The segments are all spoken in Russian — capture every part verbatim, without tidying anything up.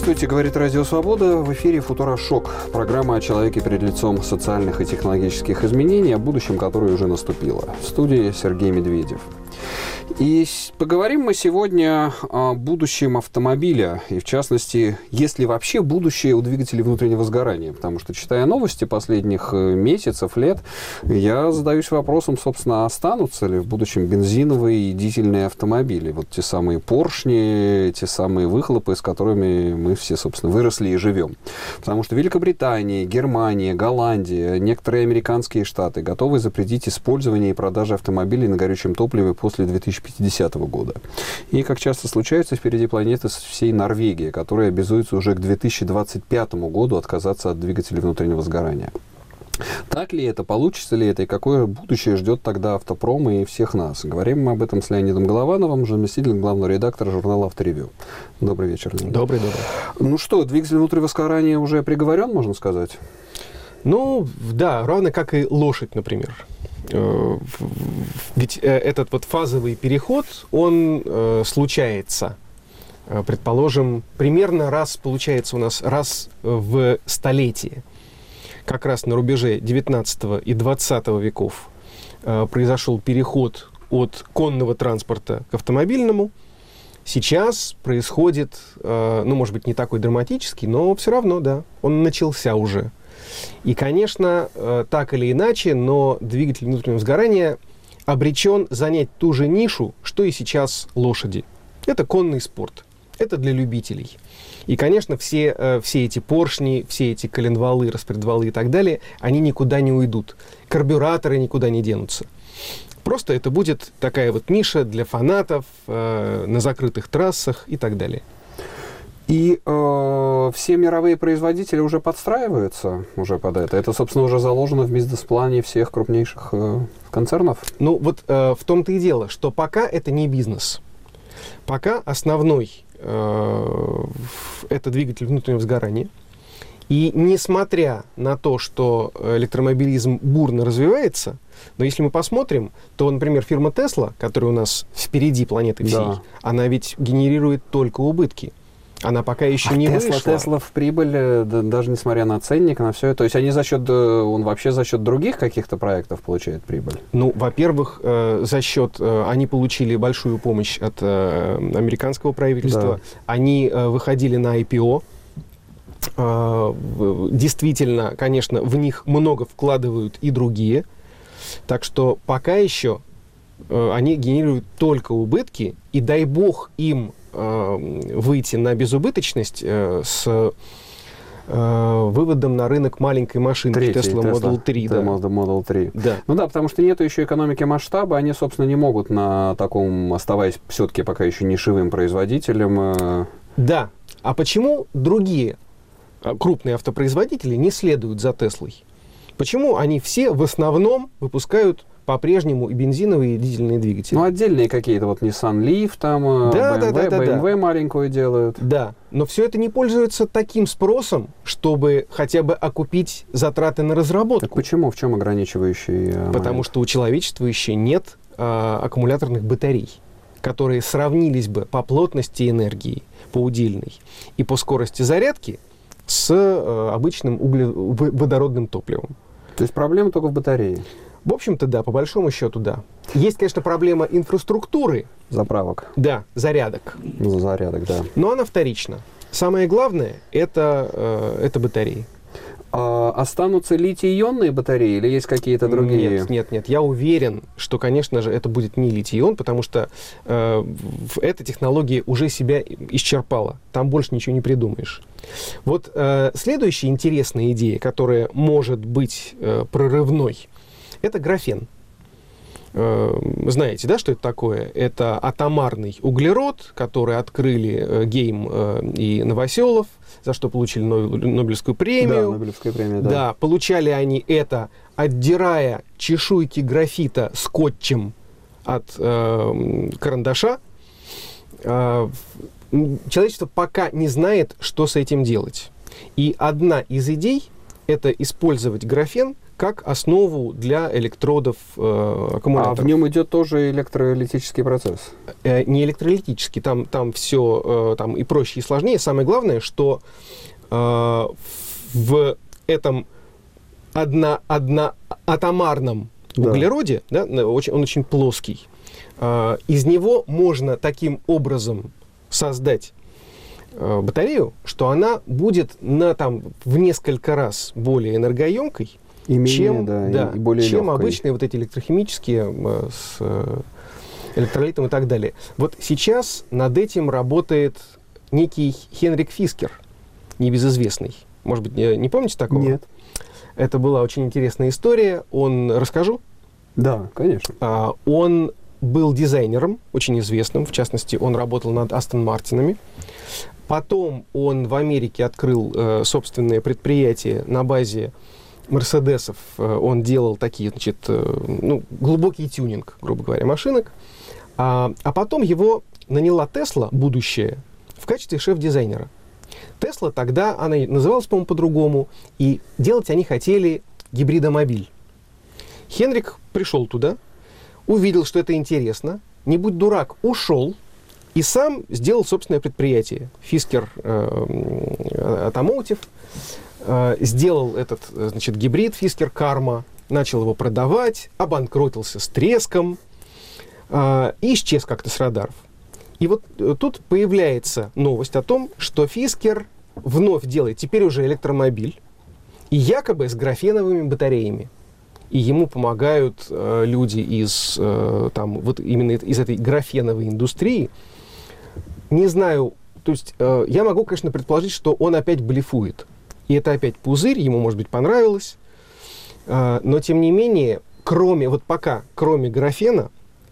Здравствуйте, говорит Радио Свобода. В эфире «Футурошок». Программа о человеке перед лицом социальных и технологических изменений, о будущем, которое уже наступило. В студии Сергей Медведев. И поговорим мы сегодня о будущем автомобиля. И, в частности, есть ли вообще будущее у двигателей внутреннего сгорания. Потому что, читая новости последних месяцев, лет, я задаюсь вопросом, собственно, останутся ли в будущем бензиновые и дизельные автомобили. Вот те самые поршни, те самые выхлопы, с которыми мы все, собственно, выросли и живем. Потому что Великобритания, Германия, Голландия, некоторые американские штаты готовы запретить использование и продажу автомобилей на горючем топливе после две тысячи пятидесятого года. И, как часто случается, впереди планеты всей Норвегии, которая обязуется уже к две тысячи двадцать пятому году отказаться от двигателей внутреннего сгорания. Так ли это, получится ли это, и какое будущее ждет тогда автопрома и всех нас? Говорим мы об этом с Леонидом Головановым, заместителем главного редактора журнала «Авторевью». Добрый вечер, Леонид. Добрый, добрый. Ну что, двигатель внутреннего сгорания уже приговорен, можно сказать? Ну, да, равно как и лошадь, например. Ведь этот вот фазовый переход, он э, случается, предположим, примерно раз, получается у нас раз в столетие. Как раз на рубеже девятнадцатого и двадцатого веков э, произошел переход от конного транспорта к автомобильному. Сейчас происходит, э, ну, может быть, не такой драматический, но все равно, да, он начался уже. И, конечно, так или иначе, но двигатель внутреннего сгорания обречен занять ту же нишу, что и сейчас лошади. Это конный спорт. Это для любителей. И, конечно, все, все эти поршни, все эти коленвалы, распредвалы и так далее, они никуда не уйдут. Карбюраторы никуда не денутся. Просто это будет такая вот ниша для фанатов, э, на закрытых трассах и так далее. И э, все мировые производители уже подстраиваются уже под это. Это, собственно, уже заложено в бизнес-плане всех крупнейших э, концернов. Ну, вот э, в том-то и дело, что пока это не бизнес. Пока основной э, это двигатель внутреннего сгорания. И несмотря на то, что электромобилизм бурно развивается, но если мы посмотрим, то, например, фирма Tesla, которая у нас впереди планеты всей, да, она ведь генерирует только убытки. Она пока еще а не Tesla, вышла. Tesla в прибыль, даже несмотря на ценник, на все это. То есть они за счет, он вообще за счет других каких-то проектов получает прибыль? Ну, во-первых, за счет, они получили большую помощь от американского правительства. Да. Они выходили на ай пи о. Действительно, конечно, в них много вкладывают и другие. Так что пока еще они генерируют только убытки, и дай бог им выйти на безубыточность э, с э, выводом на рынок маленькой машинки Tesla Model три. Да. Model три. Да. Ну да, потому что нету еще экономики масштаба, они, собственно, не могут на таком, оставаясь все-таки пока еще нишевым производителем. Э... Да. А почему другие крупные автопроизводители не следуют за Теслой? Почему они все в основном выпускают по-прежнему и бензиновые, и дизельные двигатели? Ну, отдельные какие-то, вот Nissan Leaf, там, да, бэ эм вэ, да, да, бэ эм вэ да. маленькую делают. Да, но все это не пользуется таким спросом, чтобы хотя бы окупить затраты на разработку. Так почему? В чем ограничивающий момент? Потому что у человечества еще нет а, аккумуляторных батарей, которые сравнились бы по плотности энергии, по удельной, и по скорости зарядки с а, обычным угле... водородным топливом. То есть проблема только в батарее? В общем-то, да, по большому счету, да. Есть, конечно, проблема инфраструктуры. Заправок. Да, зарядок. Ну, зарядок, да. Но она вторична. Самое главное это, э, это батареи. А останутся литий-ионные батареи или есть какие-то другие? Нет, нет, нет. Я уверен, что, конечно же, это будет не литий-ион, потому что э, эта технология уже себя исчерпала. Там больше ничего не придумаешь. Вот э, следующая интересная идея, которая может быть э, прорывной, это графен. Э, знаете, да, что это такое? Это атомарный углерод, который открыли э, Гейм э, и Новоселов, за что получили Нобелевскую премию. Да, Нобелевскую премию, да. Да, получали они это, отдирая чешуйки графита скотчем от э, карандаша. Э, человечество пока не знает, что с этим делать. И одна из идей — это использовать графен как основу для электродов э, аккумуляторов. А в нем идет тоже электролитический процесс? Э, не электролитический, там, там все э, там и проще, и сложнее. Самое главное, что э, в этом одно, одноатомарном да. углероде, да, очень, он очень плоский, э, из него можно таким образом создать э, батарею, что она будет на, там, в несколько раз более энергоемкой, и менее, чем, да, да, и более чем легкой. Обычные вот эти электрохимические э, с э, электролитом и так далее. Вот сейчас над этим работает некий Хенрик Фискер, небезызвестный. Может быть, не, не помните такого? Нет. Это была очень интересная история. Он, расскажу? Да, конечно. А, он был дизайнером, очень известным. В частности, он работал над Астон Мартинами. Потом он в Америке открыл э, собственное предприятие на базе Мерседесов. Он делал такие, значит, ну, глубокий тюнинг, грубо говоря, машинок. А, а потом его наняла Тесла, будущее, в качестве шеф-дизайнера. Тесла тогда, она называлась, по-моему, по-другому, и делать они хотели гибридомобиль. Хенрик пришел туда, увидел, что это интересно, не будь дурак, ушел и сам сделал собственное предприятие. Фискер э, Automotive. Сделал этот, значит, гибрид Фискер Карма, начал его продавать, обанкротился с треском э, и исчез как-то с радаров. И вот тут появляется новость о том, что Фискер вновь делает теперь уже электромобиль, и якобы с графеновыми батареями. И ему помогают э, люди из, э, там, вот именно из этой графеновой индустрии. Не знаю, то есть э, я могу, конечно, предположить, что он опять блефует. И это опять пузырь, ему, может быть, понравилось. А, но, тем не менее, кроме, вот пока, кроме графена,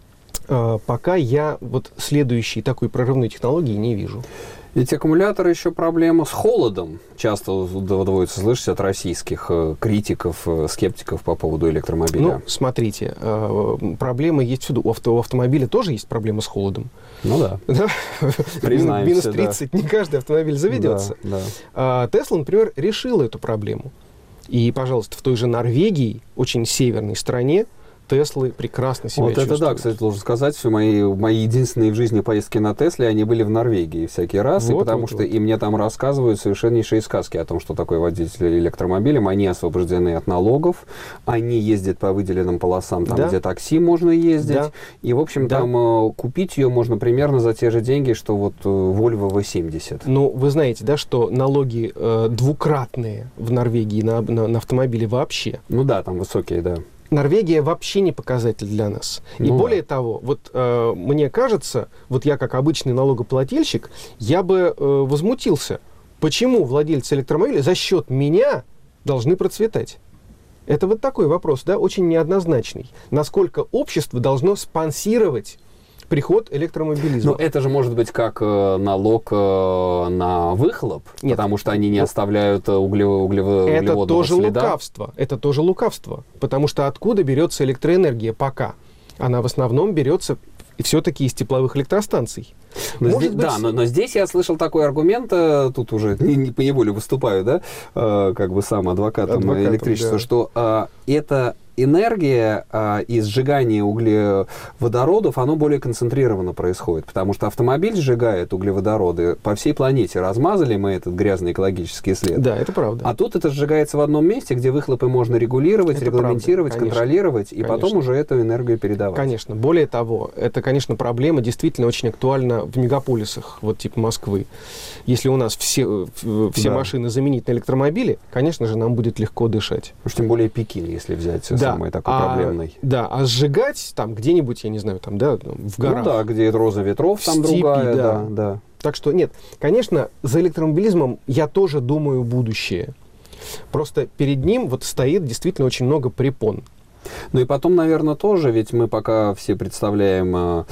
а, пока я вот следующей такой прорывной технологии не вижу. Ведь аккумуляторы еще проблема с холодом. Часто доводится слышать от российских критиков, скептиков по поводу электромобиля. Ну, смотрите, э, проблемы есть всюду. У, авто, у автомобиля тоже есть проблема с холодом. Ну да. Признаемся, минус тридцать, да. Не каждый автомобиль заведется. Да, да. А, Тесла, например, решила эту проблему. И, пожалуйста, в той же Норвегии, очень северной стране, Теслы прекрасно себя вот чувствуют. Это да, кстати, должен сказать, что мои, мои единственные в жизни поездки на Тесле, они были в Норвегии всякий раз, вот, и потому вот, что вот. И мне там рассказывают совершеннейшие сказки о том, что такое водители электромобилем, они освобождены от налогов, они ездят по выделенным полосам, там, да. где такси можно ездить, да. и, в общем, да. там купить ее можно примерно за те же деньги, что вот Volvo ви семьдесят. Ну, вы знаете, да, что налоги э, двукратные в Норвегии на, на, на автомобили вообще. Ну да, там высокие, да. Норвегия вообще не показатель для нас. И ну, более да. того, вот э, мне кажется, вот я как обычный налогоплательщик, я бы э, возмутился, почему владельцы электромобиля за счет меня должны процветать. Это вот такой вопрос, да, очень неоднозначный. Насколько общество должно спонсировать приход электромобилизма. Но это же может быть как э, налог э, на выхлоп, Нет. потому что они не оставляют углево- углево- это углеводного тоже следа. лукавство. Это тоже лукавство. Потому что откуда берется электроэнергия пока? Она в основном берется все-таки из тепловых электростанций. Но здесь, быть... Да, но, но здесь я слышал такой аргумент, тут уже не, не поневоле выступаю, да, э, как бы сам адвокатом, адвокатом электричества, да. что э, это энергия а, и сжигание углеводородов, оно более концентрированно происходит, потому что автомобиль сжигает углеводороды по всей планете. Размазали мы этот грязный экологический след. Да, это правда. А тут это сжигается в одном месте, где выхлопы можно регулировать, это регламентировать, правда. контролировать, конечно. и конечно. потом уже эту энергию передавать. Конечно. Более того, это, конечно, проблема действительно очень актуальна в мегаполисах, вот типа Москвы. Если у нас все, все да. машины заменить на электромобили, конечно же, нам будет легко дышать. Уж тем более Пекин, если взять да. самый такой а, проблемный. Да, а сжигать там где-нибудь, я не знаю, там, да, в горах. Ну да, где роза ветров, там степи, другая, да. да, да. Так что нет, конечно, за электромобилизмом я тоже думаю будущее. Просто перед ним вот стоит действительно очень много препон. Ну и потом, наверное, тоже, ведь мы пока все представляем э,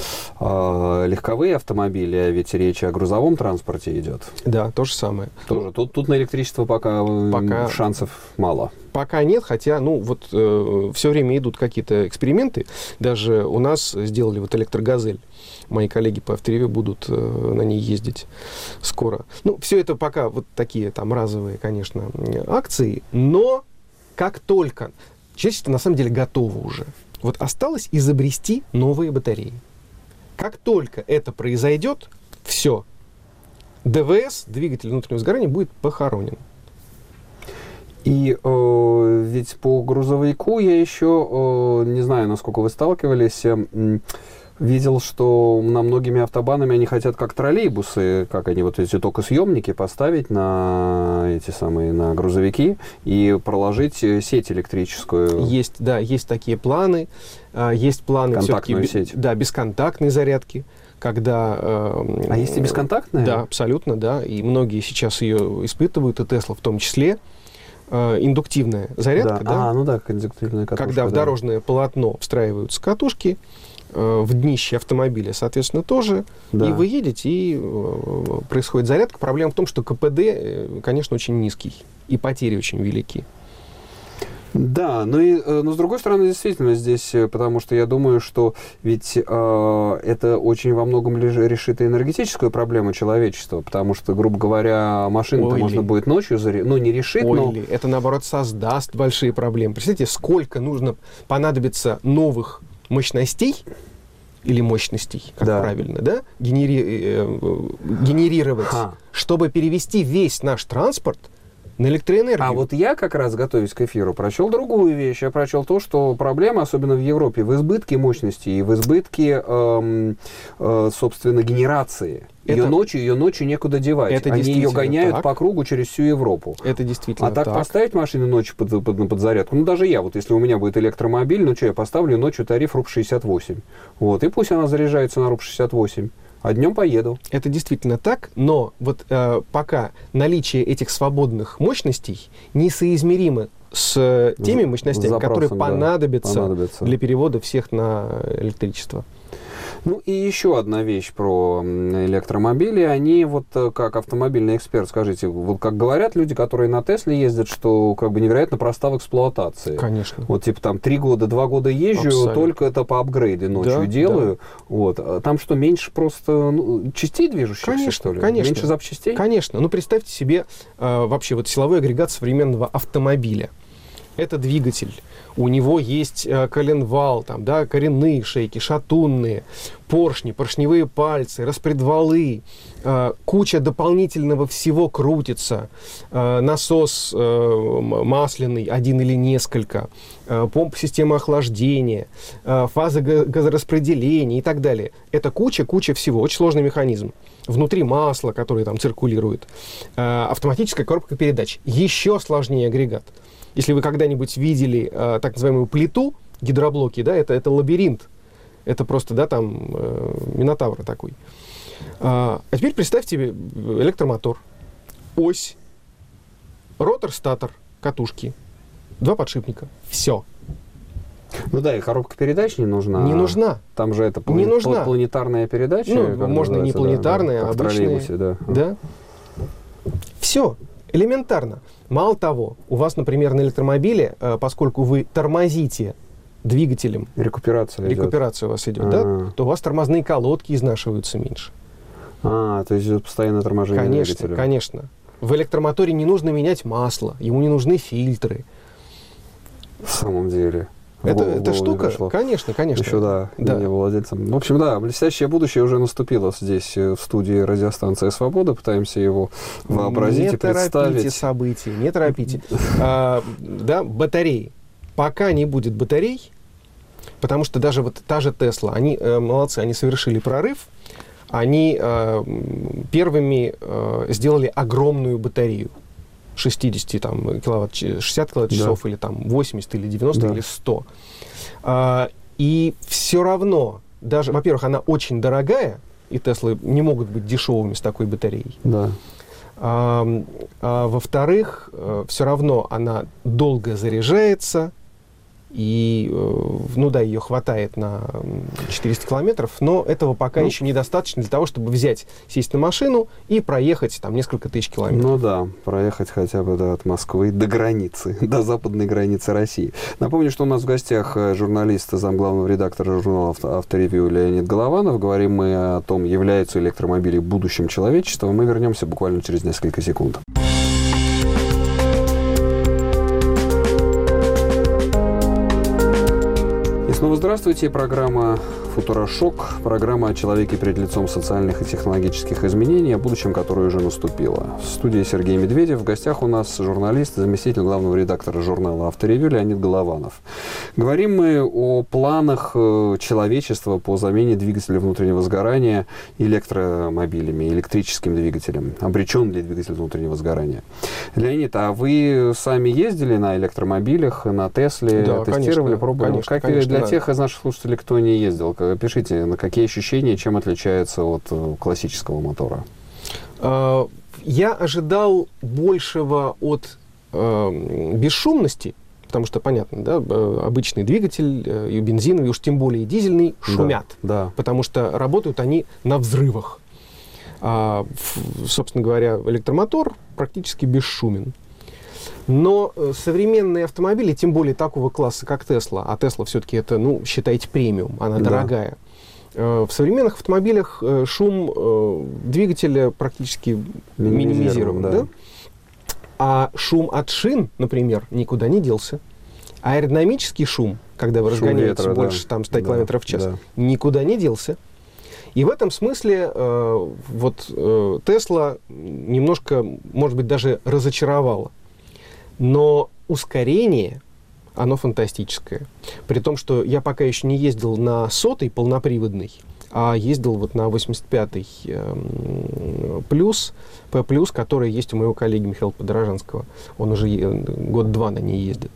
э, легковые автомобили, а ведь речь о грузовом транспорте идет. Да, то же самое. Тоже. Тут, тут на электричество пока, пока шансов мало. Пока нет, хотя, ну, вот э, все время идут какие-то эксперименты. Даже у нас сделали вот электрогазель. Мои коллеги по авторевью будут э, на ней ездить скоро. Ну, все это пока вот такие там разовые, конечно, акции, но как только... Человечество на самом деле готово уже. Вот осталось изобрести новые батареи. Как только это произойдет, все, ДВС, двигатель внутреннего сгорания, будет похоронен. И э, ведь по грузовику я еще, э, не знаю, насколько вы сталкивались, э, видел, что на многими автобанами они хотят как троллейбусы, как они вот эти токосъемники поставить на эти самые, на грузовики и проложить сеть электрическую. Есть, да, есть такие планы. Есть планы контактную сеть. Да, бесконтактной зарядки. Когда, э, а есть и бесконтактная? Да, абсолютно, да. И многие сейчас ее испытывают, и Tesla в том числе. Э, индуктивная зарядка, да. да? А, ну да, индуктивная катушка. Когда да. в дорожное полотно встраиваются катушки, э, в днище автомобиля, соответственно, тоже. Да. И вы едете, и э, происходит зарядка. Проблема в том, что КПД, э, конечно, очень низкий, и потери очень велики. Да, но, и, но с другой стороны, действительно здесь, потому что я думаю, что ведь э, это очень во многом решит и энергетическую проблему человечества, потому что, грубо говоря, машину-то Ой можно ли. будет ночью зарядить, ну, не решит, Ой но... ли. Это, наоборот, создаст большие проблемы. Представляете, сколько нужно понадобится новых мощностей, или мощностей, как да. правильно, да, генери... э, генерировать, Ха. чтобы перевести весь наш транспорт на электроэнергию. А вот я как раз, готовясь к эфиру, прочел другую вещь. Я прочел то, что проблема, особенно в Европе, в избытке мощности и в избытке, эм, э, собственно, генерации. Это, ее ночью, ее ночью некуда девать. Это Они ее гоняют так. по кругу через всю Европу. Это действительно А так, так. поставить машину ночью под, под, на подзарядку, ну даже я, вот если у меня будет электромобиль, ну что, я поставлю ночью тариф руб шестьдесят восемь. Вот, и пусть она заряжается на руб шестьдесят восемь. А днем поеду. Это действительно так, но вот э, пока наличие этих свободных мощностей несоизмеримо с теми мощностями, запросом, которые понадобятся, да, понадобятся для перевода всех на электричество. Ну и еще одна вещь про электромобили. Они вот как автомобильный эксперт, скажите, вот как говорят люди, которые на Тесле ездят, что как бы невероятно проста в эксплуатации. Конечно. Вот типа там три года, два года езжу, абсолютно. Только это по апгрейду ночью да, делаю. Да. Вот. Там что, меньше просто ну, частей движущихся, конечно, что ли? Конечно. Меньше запчастей? Конечно. Ну представьте себе э, вообще вот силовой агрегат современного автомобиля. Это двигатель. У него есть э, коленвал, там, да, коренные шейки, шатунные, поршни, поршневые пальцы, распредвалы, э, куча дополнительного всего крутится, э, насос э, масляный, один или несколько, э, помпа системы охлаждения, э, фаза газораспределения и так далее. Это куча-куча всего, очень сложный механизм. Внутри масло, которое там циркулирует, э, автоматическая коробка передач, еще сложнее агрегат. Если вы когда-нибудь видели э, так называемую плиту, гидроблоки, да, это, это лабиринт. Это просто, да, там, э, минотавр такой. А, а теперь представьте себе электромотор, ось, ротор-статор, катушки, два подшипника. Все. Ну да, и коробка передач не нужна. Не нужна. Там же это плани- не нужна. планетарная передача. Ну, можно не планетарная, да, а обычная. Да. Да. Все. Элементарно. Мало того, у вас, например, на электромобиле, поскольку вы тормозите двигателем, рекуперация, рекуперация у вас идет, да, то у вас тормозные колодки изнашиваются меньше. А, то есть идет постоянное торможение конечно, двигателя. Конечно. В электромоторе не нужно менять масло, ему не нужны фильтры. В самом деле. Это, эта штука, пришло. конечно, конечно. Еще, да, да. Не владельцем. В общем, да, блестящее будущее уже наступило здесь, в студии радиостанции «Свобода». Пытаемся его вообразить не и представить. Не торопите события, не торопите. а, да, батареи. Пока не будет батарей, потому что даже вот та же Tesla, они э, молодцы, они совершили прорыв, они э, первыми э, сделали огромную батарею. шестьдесят там, киловатт, шестьдесят киловатт-часов, да. Или там восемьдесят, или девяносто, да. Или сто. А, и все равно, даже, во-первых, она очень дорогая, и Теслы не могут быть дешевыми с такой батареей. Да. А, а, во-вторых, все равно она долго заряжается, и, ну да, ее хватает на четыреста километров, но этого пока ну, еще недостаточно для того, чтобы взять, сесть на машину и проехать там несколько тысяч километров. Ну да, проехать хотя бы да, от Москвы до границы, до западной границы России. Напомню, что у нас в гостях журналист, замглавного редактора журнала «Авторевью» Леонид Голованов. Говорим мы о том, являются электромобили будущим человечества. Мы вернемся буквально через несколько секунд. Снова здравствуйте. Программа «Футурошок». Программа о человеке перед лицом социальных и технологических изменений, о будущем, которое уже наступило. В студии Сергей Медведев. В гостях у нас журналист, заместитель главного редактора журнала «Авторевью» Леонид Голованов. Говорим мы о планах человечества по замене двигателя внутреннего сгорания электромобилями, электрическим двигателем. Обречен ли двигатель внутреннего сгорания? Леонид, а вы сами ездили на электромобилях, на Тесле, да, тестировали, конечно, пробовали? Конечно, как конечно, для да. тех из наших слушателей, кто не ездил, пишите, на какие ощущения, чем отличается от классического мотора? Я ожидал большего от э, бесшумности, потому что, понятно, да, обычный двигатель, и бензиновый, уж тем более и дизельный, шумят. Да, да. Потому что работают они на взрывах. А, собственно говоря, электромотор практически бесшумен. Но современные автомобили, тем более такого класса, как Тесла, а Тесла все-таки это, ну, считайте, премиум, она да. дорогая. В современных автомобилях шум двигателя практически минимизирован. Да. Да? А шум от шин, например, никуда не делся. Аэродинамический шум, когда вы разгоняетесь ветра, больше да. там, ста километров в час, да. никуда не делся. И в этом смысле э, вот э, Тесла немножко, может быть, даже разочаровала. Но ускорение, оно фантастическое. При том, что я пока еще не ездил на сотый полноприводный, а ездил вот на восемьдесят пятый э, плюс, П плюс, который есть у моего коллеги Михаила Подорожанского. Он уже год-два на ней ездит.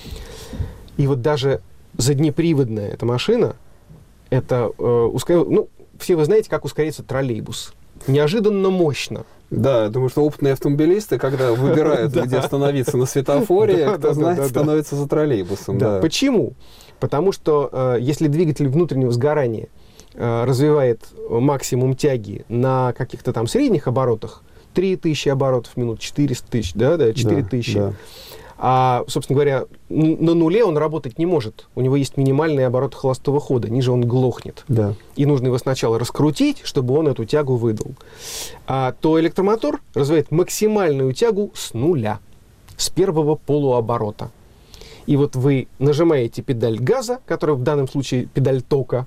И вот даже заднеприводная эта машина, это э, ускорение, ну, все вы знаете, как ускоряется троллейбус. Неожиданно мощно. Да, я думаю, что опытные автомобилисты, когда выбирают, где остановиться на светофоре, кто знает, становится за троллейбусом. Почему? Потому что если двигатель внутреннего сгорания развивает максимум тяги на каких-то там средних оборотах, три тысячи оборотов в минуту, четыреста тысяч, да, да, четыре тысячи, а, собственно говоря, на нуле он работать не может. У него есть минимальные обороты холостого хода, ниже он глохнет. Да. И нужно его сначала раскрутить, чтобы он эту тягу выдал. А, то электромотор развивает максимальную тягу с нуля, с первого полуоборота. И вот вы нажимаете педаль газа, которая в данном случае педаль тока,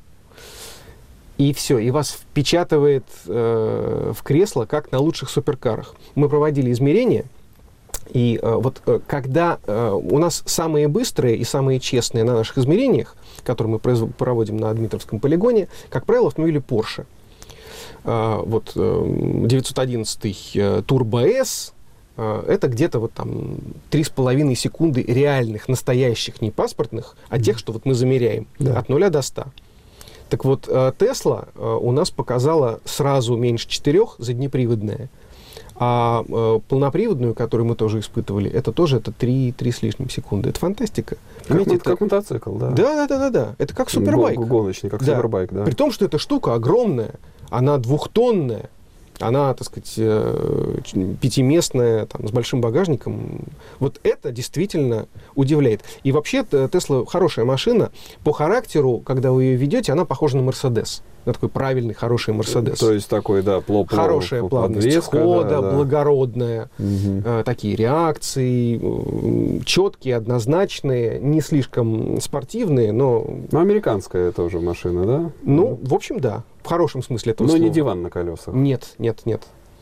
и все, и вас впечатывает э, в кресло, как на лучших суперкарах. Мы проводили измерения. И э, вот э, когда э, у нас самые быстрые и самые честные на наших измерениях, которые мы произв- проводим на Дмитровском полигоне, как правило, автомобили Porsche. Э, вот э, девятьсот одиннадцатый э, Turbo S, э, это где-то вот там три с половиной секунды реальных, настоящих, не паспортных, а тех, что вот мы замеряем, да. от нуля до ста. Так вот, э, Tesla э, у нас показала сразу меньше четырех, заднеприводная. А э, полноприводную, которую мы тоже испытывали, это тоже это три, три с лишним секунды. Это фантастика. Как, это, как мотоцикл, да. Да, да, да, да, да. Это как супербайк. Гоночный, как да. супербайк, да. При том, что эта штука огромная, она двухтонная, она, так сказать, э, пятиместная, там, с большим багажником. Вот это действительно удивляет. И вообще Тесла хорошая машина. По характеру, когда вы ее ведете, она похожа на Мерседес. На такой правильный, хороший Мерседес. То есть такой, да, плов, хорошая плавность подвеска, хода, да, да. благородная, угу. э, такие реакции, э, четкие, однозначные, не слишком спортивные, но... Ну, американская тоже машина, да? Ну, в общем, да. В хорошем смысле этого слова. Но не диван на колесах. Нет, нет, нет.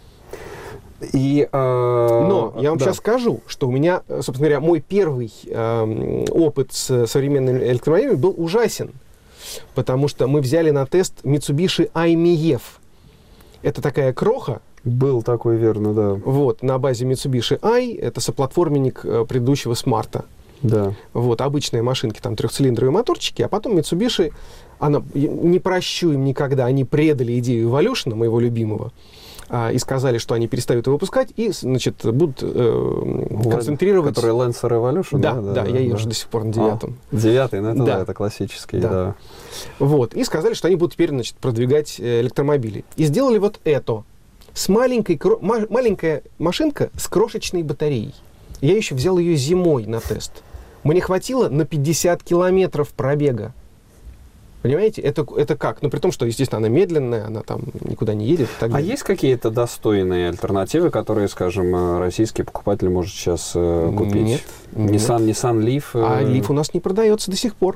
И, э, Но я вам да. сейчас скажу, что у меня, собственно говоря, мой первый э, опыт с современными электромобилями был ужасен. Потому что мы взяли на тест Mitsubishi ай эм и эф. Это такая кроха. Был такой, верно, да. Вот, на базе Mitsubishi i, это соплатформенник э, предыдущего Смарта. Да. Вот, обычные машинки, там, трехцилиндровые моторчики, а потом Mitsubishi, она, не прощу им никогда, они предали идею Evolution, моего любимого, а, и сказали, что они перестают его выпускать, и, значит, будут э, концентрировать... Который Lancer Evolution? Да, да, да, да, я да. езжу до сих пор на девятом. А, девятый, ну это, да. да, это классический, да. да. Вот, и сказали, что они будут теперь, значит, продвигать электромобили. И сделали вот это. С маленькой, кро... ма... маленькая машинка с крошечной батареей. Я еще взял ее зимой на тест. Мне хватило на пятьдесят километров пробега. Понимаете, это, это как? Ну, при том, что, естественно, она медленная, она там никуда не едет. Так а далее. есть какие-то достойные альтернативы, которые, скажем, российский покупатель может сейчас э, купить? Нет. Nissan, Nissan Leaf? Э... А Leaf у нас не продается до сих пор.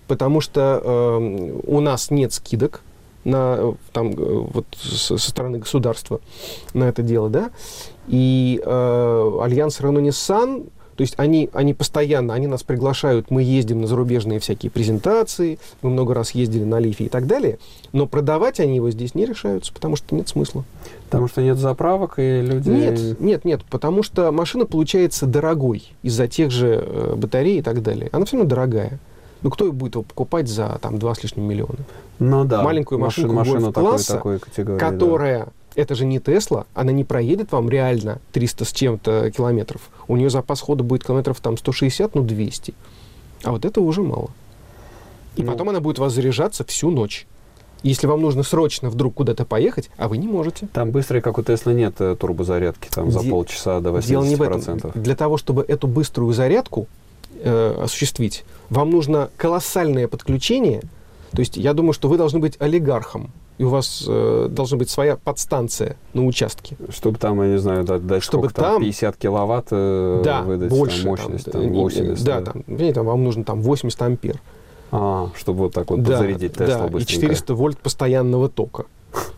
потому что э, у нас нет скидок на, там, вот, со стороны государства на это дело, да, и э, Альянс Renault-Nissan, то есть они, они постоянно, они нас приглашают, мы ездим на зарубежные всякие презентации, мы много раз ездили на Лифе и так далее, но продавать они его здесь не решаются, потому что нет смысла. Потому что нет заправок, и люди... Нет, нет, нет, потому что машина получается дорогой из-за тех же э, батарей и так далее. Она все равно дорогая. Ну, кто будет его покупать за там, два с лишним миллиона? Ну да. Маленькую машинку машину гольф-класса, такой, такой категории, которая... Да. Это же не Тесла, она не проедет вам реально триста с чем-то километров. У нее запас хода будет километров там сто шестьдесят, ну двести. А вот это уже мало. И ну. потом она будет у вас заряжаться всю ночь. Если вам нужно срочно вдруг куда-то поехать, а вы не можете. Там быстрой, как у Теслы, нет турбозарядки, там за Де... полчаса до восемьдесят процентов. Дело не в этом. Для того, чтобы эту быструю зарядку э, осуществить, вам нужно колоссальное подключение. То есть я думаю, что вы должны быть олигархом. И у вас э, должна быть своя подстанция на участке. Чтобы там, я не знаю, дать, дать Чтобы сколько, там, там пятьдесят киловатт э, да, выдать больше, там, мощность, там, там, восемьдесят. Да, да. Там, видите, там вам нужно там восемьдесят ампер. А, чтобы вот так вот да, подзарядить Теслу да, быстренько. И четыреста вольт постоянного тока.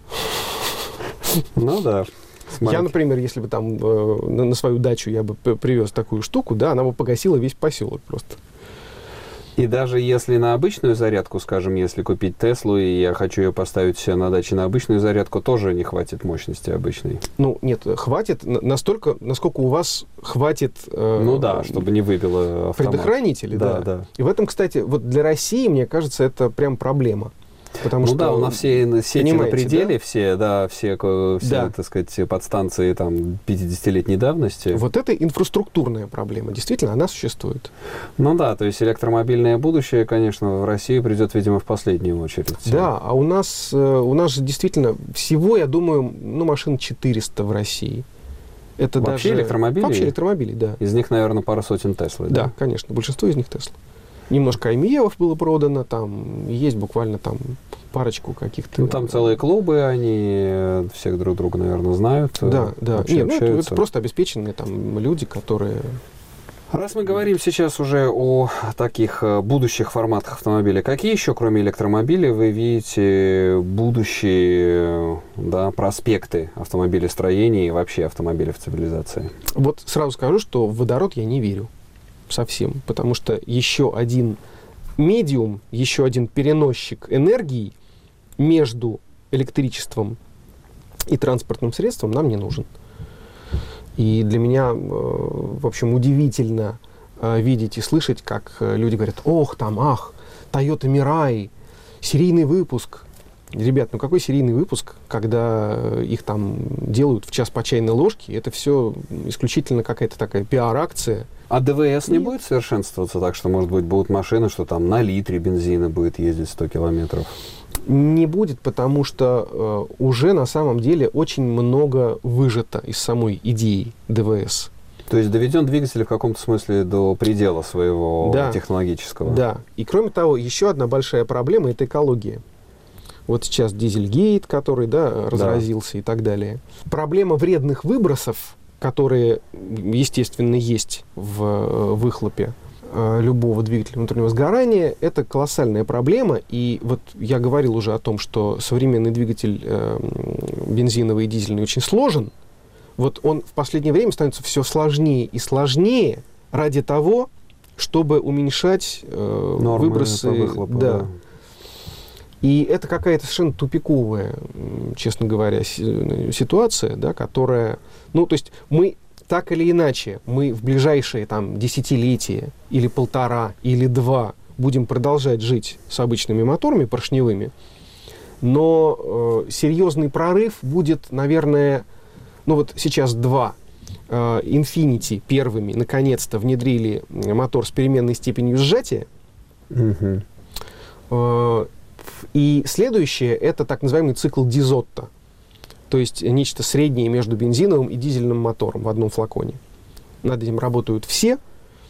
Ну да. Я, например, если бы там на свою дачу я бы привез такую штуку, да, она бы погасила весь поселок просто. И даже если на обычную зарядку, скажем, если купить Теслу, и я хочу ее поставить себе на даче на обычную зарядку, тоже не хватит мощности обычной. Ну, нет, хватит настолько, насколько у вас хватит... Э, ну да, чтобы не выбило автомат. Предохранители, да, да. да. И в этом, кстати, вот для России, мне кажется, это прям проблема. Потому ну что, да, у нас все сети на пределе, да? все, да, все, все да. так сказать, подстанции там пятидесятилетней давности. Вот это инфраструктурная проблема. Действительно, она существует. Ну да, то есть электромобильное будущее, конечно, в Россию придет, видимо, в последнюю очередь. Да, а у нас, у нас же действительно всего, я думаю, ну, машин четыреста в России. Это вообще даже... электромобили? Вообще электромобили, да. Из них, наверное, пара сотен Теслы. Да, да, конечно, большинство из них Тесла. Немножко Аймиевов было продано, там есть буквально там парочку каких-то... Ну, там целые клубы, они всех друг друга, наверное, знают. Да, да. Нет, ну, это, это просто обеспеченные там люди, которые... Раз мы говорим сейчас уже о таких будущих форматах автомобиля, какие еще, кроме электромобилей, вы видите будущие, да, проспекты автомобилестроения и вообще автомобилей в цивилизации? Вот сразу скажу, что в водород я не верю. Совсем, потому что еще один медиум, еще один переносчик энергии между электричеством и транспортным средством нам не нужен. И для меня, в общем, удивительно видеть и слышать, как люди говорят: ох, там, ах, Toyota Mirai, серийный выпуск. Ребят, ну какой серийный выпуск, когда их там делают в час по чайной ложке? Это все исключительно какая-то такая пиар-акция. А ДВС не будет совершенствоваться так, что, может быть, будут машины, что там на литре бензина будет ездить сто километров? Не будет, потому что э, уже на самом деле очень много выжато из самой идеи ДВС. То есть доведен двигатель в каком-то смысле до предела своего да, технологического. Да. И кроме того, еще одна большая проблема – это экология. Вот сейчас дизельгейт, который да, разразился да. и так далее. Проблема вредных выбросов, которые, естественно, есть в выхлопе э, любого двигателя внутреннего сгорания, это колоссальная проблема. И вот я говорил уже о том, что современный двигатель э, бензиновый и дизельный очень сложен. Вот он в последнее время становится все сложнее и сложнее ради того, чтобы уменьшать э, выбросы. Выхлопа, да. Да. И это какая-то совершенно тупиковая, честно говоря, ситуация, да, которая... Ну, то есть мы так или иначе, мы в ближайшие там десятилетия или полтора, или два будем продолжать жить с обычными моторами поршневыми, но э, серьезный прорыв будет, наверное, ну вот сейчас два. Э, Infiniti первыми наконец-то внедрили мотор с переменной степенью сжатия. Mm-hmm. Э, И следующее – это так называемый цикл Дизотто, то есть нечто среднее между бензиновым и дизельным мотором в одном флаконе. Над этим работают все.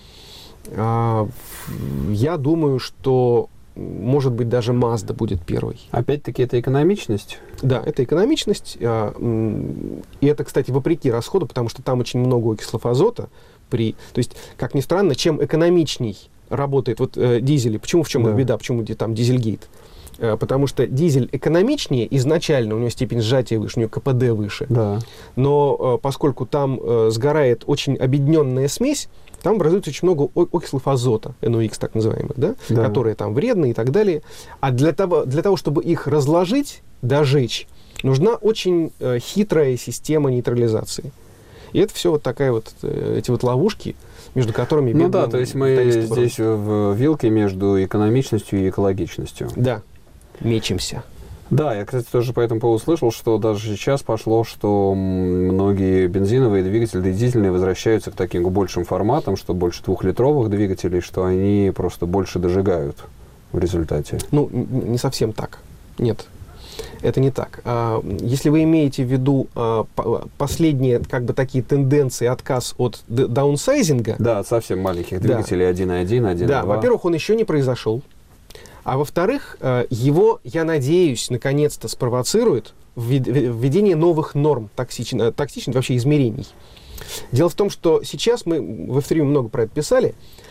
Я думаю, что, может быть, даже Mazda будет первой. Опять-таки, это экономичность? Да, это экономичность. И это, кстати, вопреки расходу, потому что там очень много окислов азота. При... То есть, как ни странно, чем экономичней работает, вот э, дизели, почему, в чем Да. их беда, почему там дизельгейт? Э, потому что дизель экономичнее изначально, у него степень сжатия выше, у него КПД выше. Да. Но э, поскольку там э, сгорает очень объединенная смесь, там образуется очень много о- окислов азота, эн о икс так называемых, да? Да. Которые там вредны и так далее. А для того, для того чтобы их разложить, дожечь, нужна очень э, хитрая система нейтрализации. И это все вот такая вот, э, эти вот ловушки, между которыми... Ну бедные да, то есть мы металлисты здесь в вилке между экономичностью и экологичностью. Да, мечемся. Да, я, кстати, тоже по этому поводу слышал, что даже сейчас пошло, что многие бензиновые двигатели, да и дизельные возвращаются к таким большим форматам, что больше двухлитровых двигателей, что они просто больше дожигают в результате. Ну, н- не совсем так. Нет, это не так. А, Если вы имеете в виду а, по- последние, как бы, такие тенденции, отказ от д- даунсайзинга, Да, от совсем маленьких Да. двигателей один и один, один и да, два. во-первых, он еще не произошел. А во-вторых, э, его, я надеюсь, наконец-то спровоцирует введ- введение новых норм токсичн- токсичных вообще измерений. Дело в том, что сейчас мы в эф три много про это писали.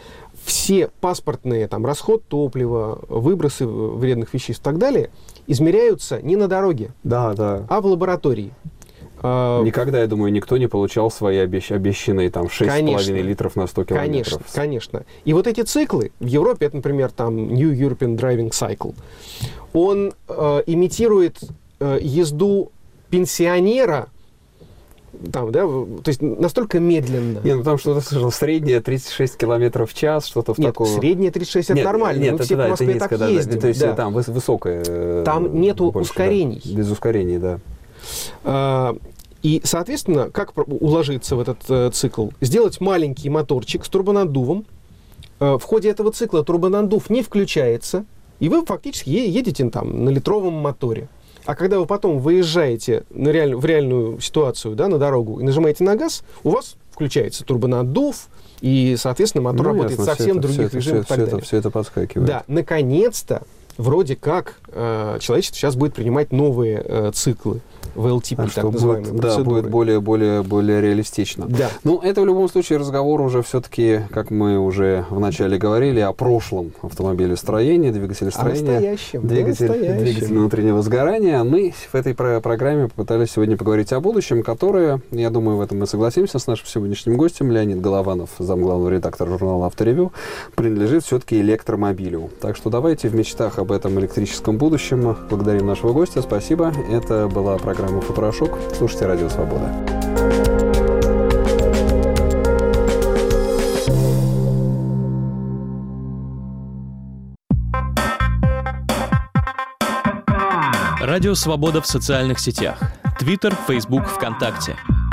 Все паспортные, там, расход топлива, выбросы вредных веществ и так далее измеряются не на дороге, Да, да. а в лаборатории. А, Никогда, я думаю, никто не получал свои обещ- обещанные там шесть с половиной Конечно. литров на сто километров. Конечно, конечно. И вот эти циклы, в Европе это, например, там New European Driving Cycle, он э, имитирует э, езду пенсионера, там, да, в- то есть настолько медленно. Не, ну там что-то слышал, среднее тридцать шесть километров в час, что-то в Нет, таком... средняя тридцать шесть это Нет, нормально, нет, мы это все да, по это Москве низко, так да, да. ездим. То есть да. там выс- высокое... э, Там нету больше, да. ускорений. Без ускорений, да. А, И, соответственно, как про- уложиться в этот э, цикл? Сделать маленький моторчик с турбонаддувом. Э, в ходе этого цикла турбонаддув не включается, и вы фактически е- едете там на литровом моторе. А когда вы потом выезжаете на реаль- в реальную ситуацию, да, на дорогу и нажимаете на газ, у вас включается турбонаддув, и, соответственно, мотор Ну, работает ясно, в совсем всё это- других всё это- режимах и всё так это- далее. Все это подскакивает. Да, наконец-то, вроде как, э, человечество сейчас будет принимать новые э, циклы в эл ти пи, А так что называемые будет, да, процедуры. будет более, более, более реалистично. Да. Ну, это в любом случае разговор уже все-таки, как мы уже вначале говорили, о прошлом автомобилестроении, двигателестроении. О настоящем. Двигатель, настоящем. двигатель внутреннего сгорания. Мы в этой про- программе попытались сегодня поговорить о будущем, которое, я думаю, в этом мы согласимся с нашим сегодняшним гостем, Леонид Голованов, замглавного редактора журнала «Авторевью», принадлежит все-таки электромобилю. Так что давайте в мечтах об этом электрическом будущем благодарим нашего гостя. Спасибо. Это была программа «Футурошок». Слушайте «Радио Свобода». Радио Свобода в социальных сетях. Твиттер, Фейсбук, ВКонтакте.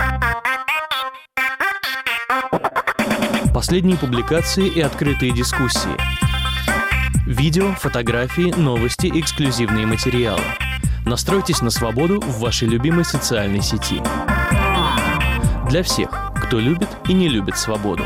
Последние публикации и открытые дискуссии. Видео, фотографии, новости, эксклюзивные материалы. Настройтесь на свободу в вашей любимой социальной сети. Для всех, кто любит и не любит свободу.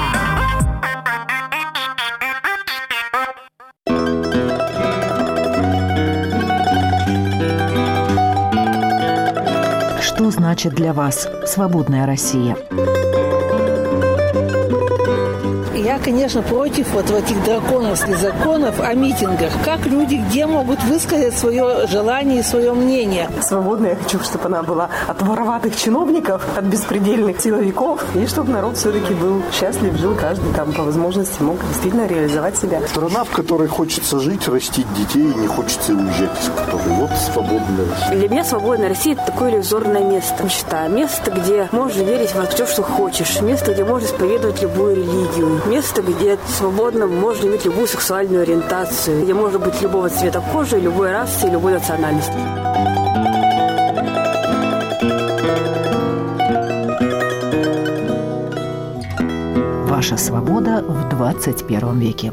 Что значит для вас свободная Россия? Я, конечно, против вот этих драконовских законов о митингах. Как люди где могут высказать свое желание и свое мнение? Свободная, я хочу, чтобы она была от вороватых чиновников, от беспредельных силовиков, и чтобы народ все-таки был счастлив, жил каждый там по возможности, мог действительно реализовать себя. Страна, в которой хочется жить, растить детей, и не хочется уезжать из которой. Вот свободная Россия. Для меня свободная Россия – это такое иллюзорное место. Мечта. Место, где можно верить во все, что хочешь. Место, где можно исповедовать любую религию. Место, где свободно можно иметь любую сексуальную ориентацию. Где можно быть любого цвета кожи, любой расы и любой национальности. Ваша свобода в двадцать первом веке.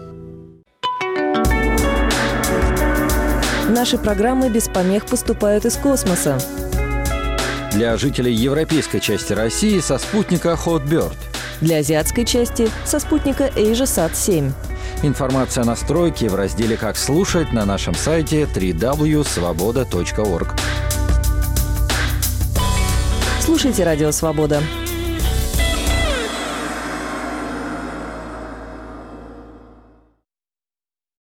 Наши программы без помех поступают из космоса. Для жителей европейской части России со спутника Hotbird. Для азиатской части со спутника AsiaSat семь. Информация о настройке в разделе «Как слушать» на нашем сайте дабл ю дабл ю дабл ю точка свобода точка орг. Слушайте «Радио Свобода».